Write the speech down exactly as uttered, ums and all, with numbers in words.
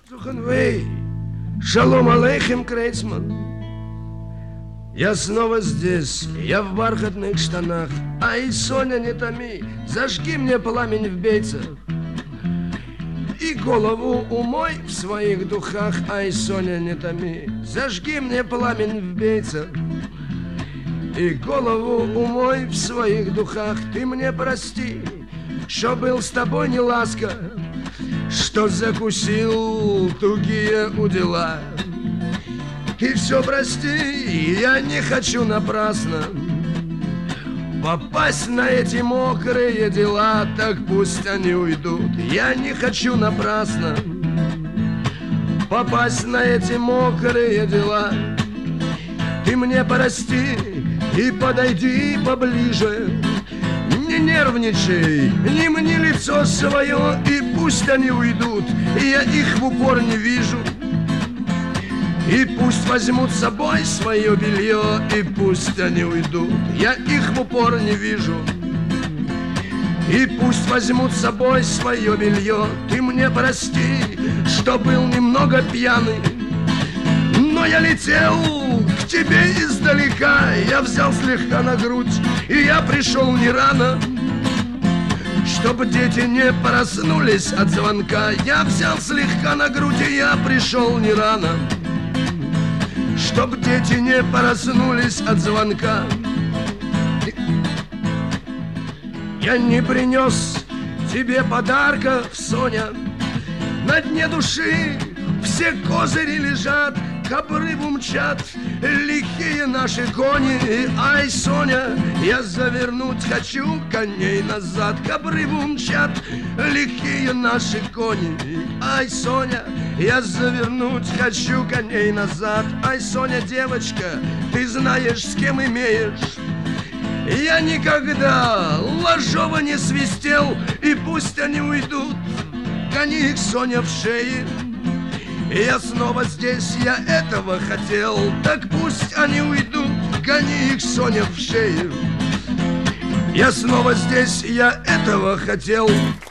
Суханвей, шалом алейхим, Крейцман. Я снова здесь, я в бархатных штанах. Ай, Соня, не томи, зажги мне пламень в бейцах и голову умой в своих духах. Ай, Соня, не томи, зажги мне пламень в бейцах и голову умой в своих духах. Ты мне прости, что был с тобой не ласка, что закусил тугие удила. Ты все прости, я не хочу напрасно попасть на эти мокрые дела. Так пусть они уйдут, я не хочу напрасно попасть на эти мокрые дела. Ты мне прости и подойди поближе, не нервничай, не мни лицо свое, и пусть они уйдут, и я их в упор не вижу. И пусть возьмут с собой свое белье, и пусть они уйдут, я их в упор не вижу. И пусть возьмут с собой свое белье. Ты мне прости, что был немного пьяный, но я летел к тебе издалека. Я взял слегка на грудь, и я пришел не рано, чтобы дети не проснулись от звонка. Я взял слегка на грудь, и я пришел не рано, чтоб дети не проснулись от звонка. Я не принес тебе подарков, Соня. На дне души все козыри лежат, к обрыву мчат лихие наши кони. Ай, Соня, я завернуть хочу коней назад, к обрыву мчат лихие наши кони. Ай, Соня, я завернуть хочу коней назад. Ай, Соня, девочка, ты знаешь, с кем имеешь. Я никогда ложово не свистел, и пусть они уйдут, гони их, Соня, в шее. Я снова здесь, я этого хотел, так пусть они уйдут, гони их, Соня, в шею. Я снова здесь, я этого хотел.